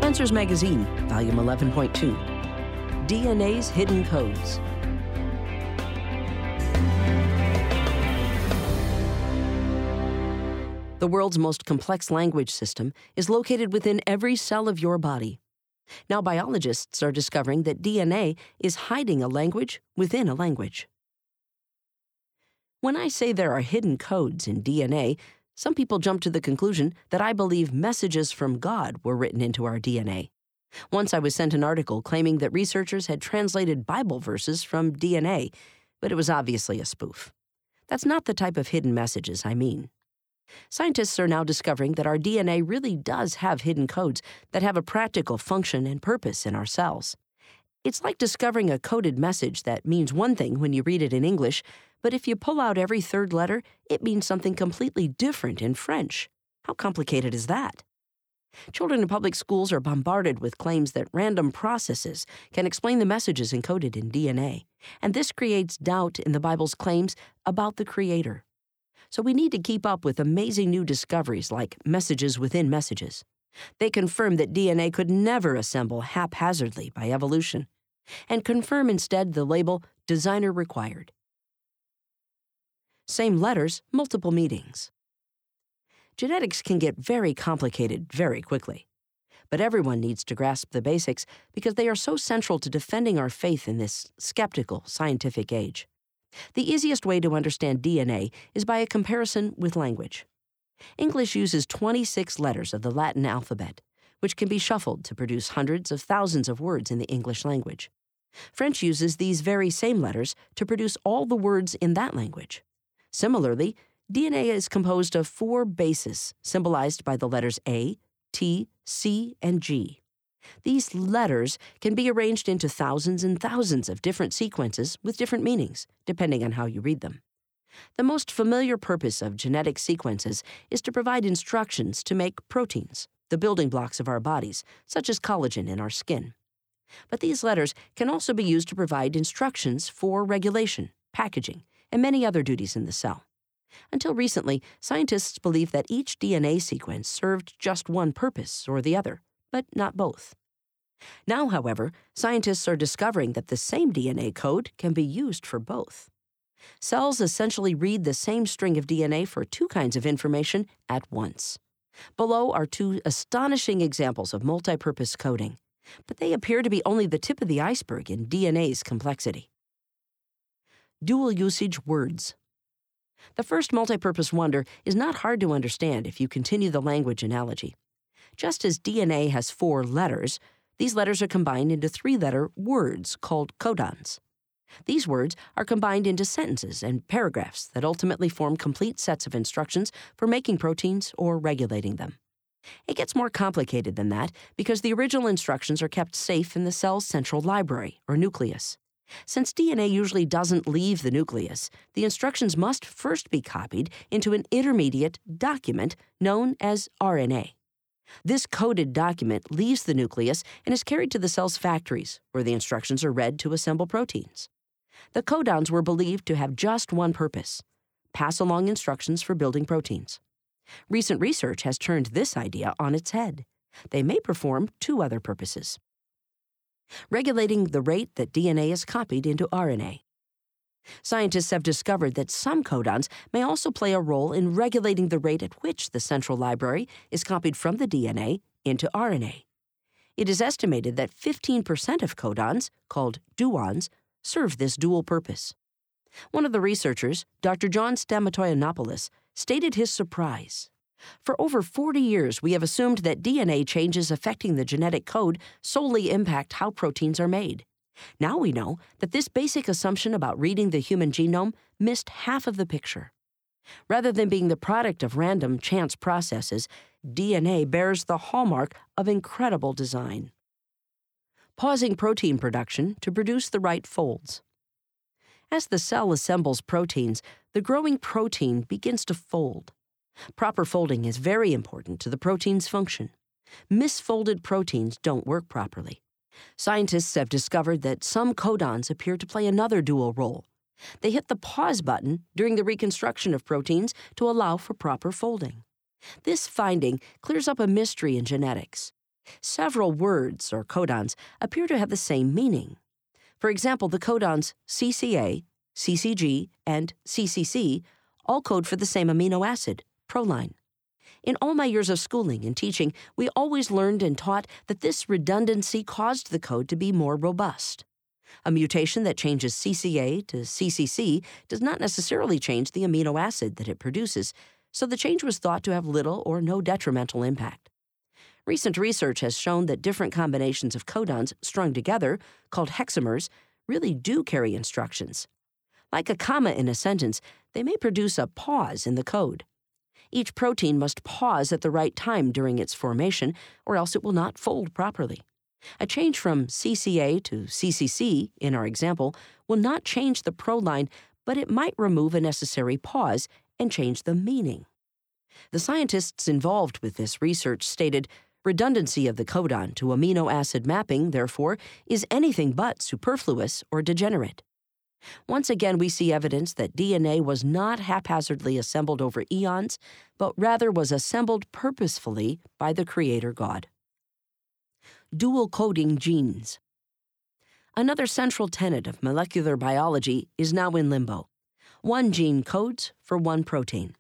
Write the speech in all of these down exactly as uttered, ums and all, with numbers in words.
Spencer's Magazine, Volume eleven point two. D N A's Hidden Codes. The world's most complex language system is located within every cell of your body. Now biologists are discovering that D N A is hiding a language within a language. When I say there are hidden codes in D N A, some people jump to the conclusion that I believe messages from God were written into our D N A. Once I was sent an article claiming that researchers had translated Bible verses from D N A, but it was obviously a spoof. That's not the type of hidden messages I mean. Scientists are now discovering that our D N A really does have hidden codes that have a practical function and purpose in our cells. It's like discovering a coded message that means one thing when you read it in English, but if you pull out every third letter, it means something completely different in French. How complicated is that? Children in public schools are bombarded with claims that random processes can explain the messages encoded in D N A, and this creates doubt in the Bible's claims about the Creator. So we need to keep up with amazing new discoveries like messages within messages. They confirm that D N A could never assemble haphazardly by evolution, and confirm instead the label designer required. Same letters, multiple meanings. Genetics can get very complicated very quickly, but everyone needs to grasp the basics because they are so central to defending our faith in this skeptical scientific age. The easiest way to understand D N A is by a comparison with language. English uses twenty-six letters of the Latin alphabet, which can be shuffled to produce hundreds of thousands of words in the English language. French uses these very same letters to produce all the words in that language. Similarly, D N A is composed of four bases, symbolized by the letters A, T, C, and G. These letters can be arranged into thousands and thousands of different sequences with different meanings, depending on how you read them. The most familiar purpose of genetic sequences is to provide instructions to make proteins, the building blocks of our bodies, such as collagen in our skin. But these letters can also be used to provide instructions for regulation, packaging, and many other duties in the cell. Until recently, scientists believed that each D N A sequence served just one purpose or the other, but not both. Now, however, scientists are discovering that the same D N A code can be used for both. Cells essentially read the same string of D N A for two kinds of information at once. Below are two astonishing examples of multipurpose coding, but they appear to be only the tip of the iceberg in D N A's complexity. Dual usage words. The first multipurpose wonder is not hard to understand if you continue the language analogy. Just as D N A has four letters, these letters are combined into three-letter words called codons. These words are combined into sentences and paragraphs that ultimately form complete sets of instructions for making proteins or regulating them. It gets more complicated than that because the original instructions are kept safe in the cell's central library, or nucleus. Since D N A usually doesn't leave the nucleus, the instructions must first be copied into an intermediate document known as R N A. This coded document leaves the nucleus and is carried to the cell's factories, where the instructions are read to assemble proteins. The codons were believed to have just one purpose: pass along instructions for building proteins. Recent research has turned this idea on its head. They may perform two other purposes: regulating the rate that D N A is copied into R N A. Scientists have discovered that some codons may also play a role in regulating the rate at which the central library is copied from the D N A into R N A. It is estimated that fifteen percent of codons, called douons, serve this dual purpose. One of the researchers, Doctor John Stamatoianopoulos, stated his surprise. For over forty years, we have assumed that D N A changes affecting the genetic code solely impact how proteins are made. Now we know that this basic assumption about reading the human genome missed half of the picture. Rather than being the product of random chance processes, D N A bears the hallmark of incredible design. Pausing protein production to produce the right folds. As the cell assembles proteins, the growing protein begins to fold. Proper folding is very important to the protein's function. Misfolded proteins don't work properly. Scientists have discovered that some codons appear to play another dual role. They hit the pause button during the reconstruction of proteins to allow for proper folding. This finding clears up a mystery in genetics. Several words, or codons, appear to have the same meaning. For example, the codons C C A, C C G, and C C C all code for the same amino acid, proline. In all my years of schooling and teaching, we always learned and taught that this redundancy caused the code to be more robust. A mutation that changes C C A to C C C does not necessarily change the amino acid that it produces, so the change was thought to have little or no detrimental impact. Recent research has shown that different combinations of codons strung together, called hexamers, really do carry instructions. Like a comma in a sentence, they may produce a pause in the code. Each protein must pause at the right time during its formation, or else it will not fold properly. A change from C C A to C C C, in our example, will not change the proline, but it might remove a necessary pause and change the meaning. The scientists involved with this research stated, redundancy of the codon to amino acid mapping, therefore, is anything but superfluous or degenerate. Once again, we see evidence that D N A was not haphazardly assembled over eons, but rather was assembled purposefully by the Creator God. Dual coding genes. Another central tenet of molecular biology is now in limbo. One gene codes for one protein.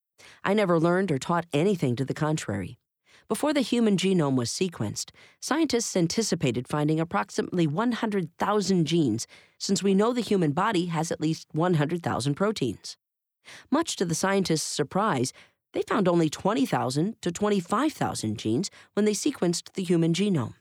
I never learned or taught anything to the contrary. Before the human genome was sequenced, scientists anticipated finding approximately one hundred thousand genes, since we know the human body has at least one hundred thousand proteins. Much to the scientists' surprise, they found only twenty thousand to twenty-five thousand genes when they sequenced the human genome.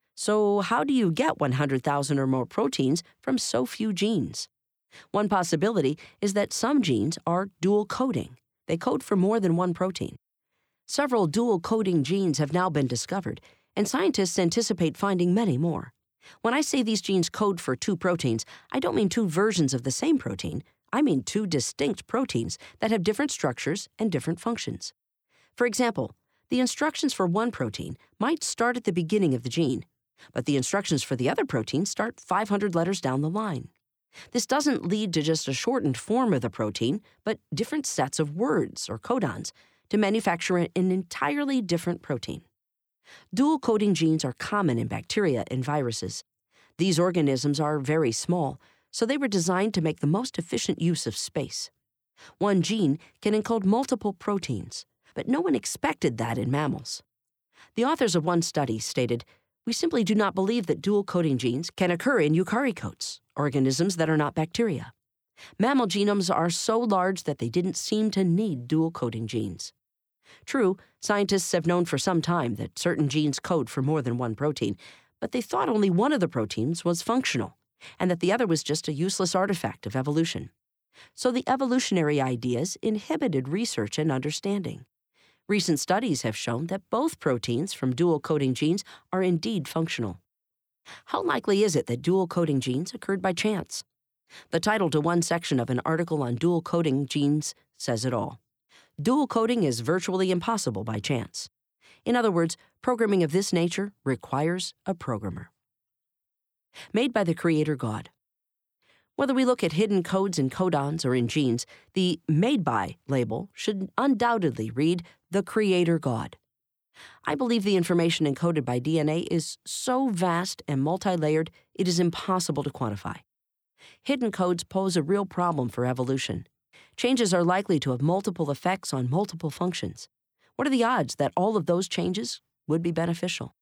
So how do you get one hundred thousand or more proteins from so few genes? One possibility is that some genes are dual coding. They code for more than one protein. Several dual coding genes have now been discovered, and scientists anticipate finding many more. When I say these genes code for two proteins, I don't mean two versions of the same protein. I mean two distinct proteins that have different structures and different functions. For example, the instructions for one protein might start at the beginning of the gene, but the instructions for the other protein start five hundred letters down the line. This doesn't lead to just a shortened form of the protein, but different sets of words, or codons, to manufacture an entirely different protein. Dual coding genes are common in bacteria and viruses. These organisms are very small, so they were designed to make the most efficient use of space. One gene can encode multiple proteins, but no one expected that in mammals. The authors of one study stated, "We simply do not believe that dual coding genes can occur in eukaryotes, organisms that are not bacteria. Mammal genomes are so large that they didn't seem to need dual coding genes." True, scientists have known for some time that certain genes code for more than one protein, but they thought only one of the proteins was functional, and that the other was just a useless artifact of evolution. So the evolutionary ideas inhibited research and understanding. Recent studies have shown that both proteins from dual coding genes are indeed functional. How likely is it that dual coding genes occurred by chance? The title to one section of an article on dual coding genes says it all. Dual coding is virtually impossible by chance. In other words, programming of this nature requires a programmer. Made by the Creator God. Whether we look at hidden codes in codons or in genes, the Made By label should undoubtedly read the Creator God. I believe the information encoded by D N A is so vast and multi-layered it is impossible to quantify. Hidden codes pose a real problem for evolution. Changes are likely to have multiple effects on multiple functions. What are the odds that all of those changes would be beneficial?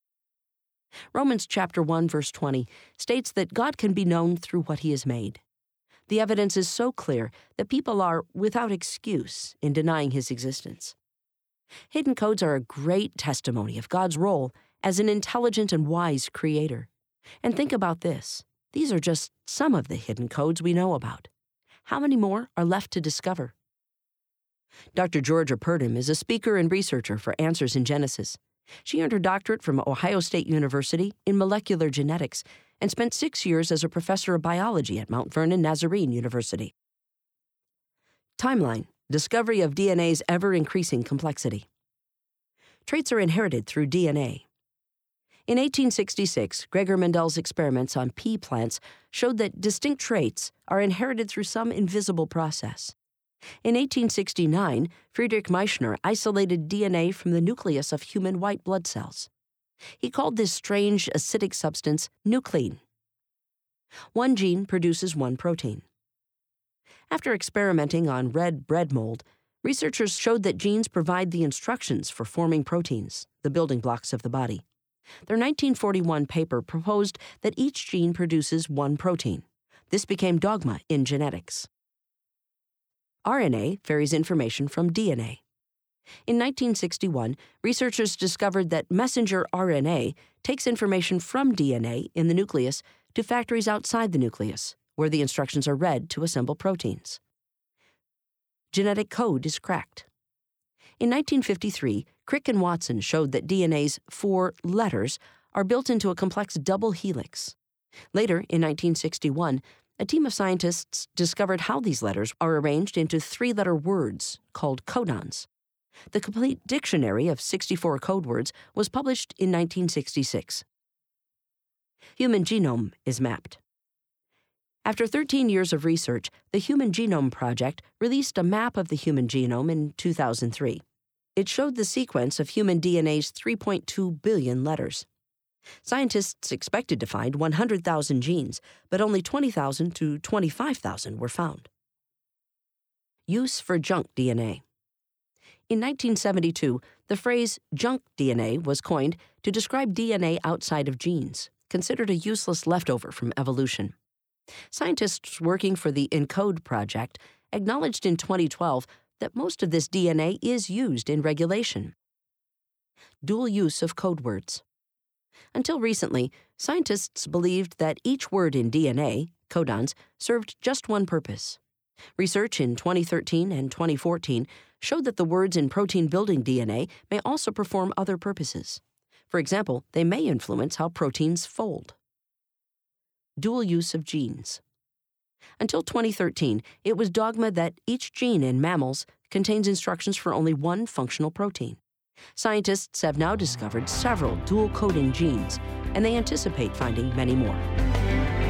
Romans chapter one verse twenty states that God can be known through what he has made. The evidence is so clear that people are without excuse in denying his existence. Hidden codes are a great testimony of God's role as an intelligent and wise creator. And think about this. These are just some of the hidden codes we know about. How many more are left to discover? Doctor Georgia Purdom is a speaker and researcher for Answers in Genesis. She earned her doctorate from Ohio State University in molecular genetics and spent six years as a professor of biology at Mount Vernon Nazarene University. Timeline: discovery of D N A's ever-increasing complexity. Traits are inherited through D N A. In eighteen sixty-six, Gregor Mendel's experiments on pea plants showed that distinct traits are inherited through some invisible process. In eighteen sixty-nine, Friedrich Michener isolated D N A from the nucleus of human white blood cells. He called this strange acidic substance nuclein. One gene produces one protein. After experimenting on red bread mold, researchers showed that genes provide the instructions for forming proteins, the building blocks of the body. Their nineteen forty-one paper proposed that each gene produces one protein. This became dogma in genetics. R N A varies information from D N A. In nineteen sixty-one, researchers discovered that messenger R N A takes information from D N A in the nucleus to factories outside the nucleus, where the instructions are read to assemble proteins. Genetic code is cracked. In nineteen fifty-three, Crick and Watson showed that D N A's four letters are built into a complex double helix. Later, in nineteen sixty-one, a team of scientists discovered how these letters are arranged into three-letter words called codons. The complete dictionary of sixty-four code words was published in nineteen sixty-six. Human genome is mapped. After thirteen years of research, the Human Genome Project released a map of the human genome in two thousand three. It showed the sequence of human D N A's three point two billion letters. Scientists expected to find one hundred thousand genes, but only twenty thousand to twenty-five thousand were found. Use for junk D N A. In nineteen seventy-two, the phrase junk D N A was coined to describe D N A outside of genes, considered a useless leftover from evolution. Scientists working for the ENCODE project acknowledged in twenty twelve that most of this D N A is used in regulation. Dual use of code words. Until recently, scientists believed that each word in D N A, codons, served just one purpose. Research in twenty thirteen and twenty fourteen showed that the words in protein-building D N A may also perform other purposes. For example, they may influence how proteins fold. Dual use of genes. Until twenty thirteen, it was dogma that each gene in mammals contains instructions for only one functional protein. Scientists have now discovered several dual-coding genes, and they anticipate finding many more.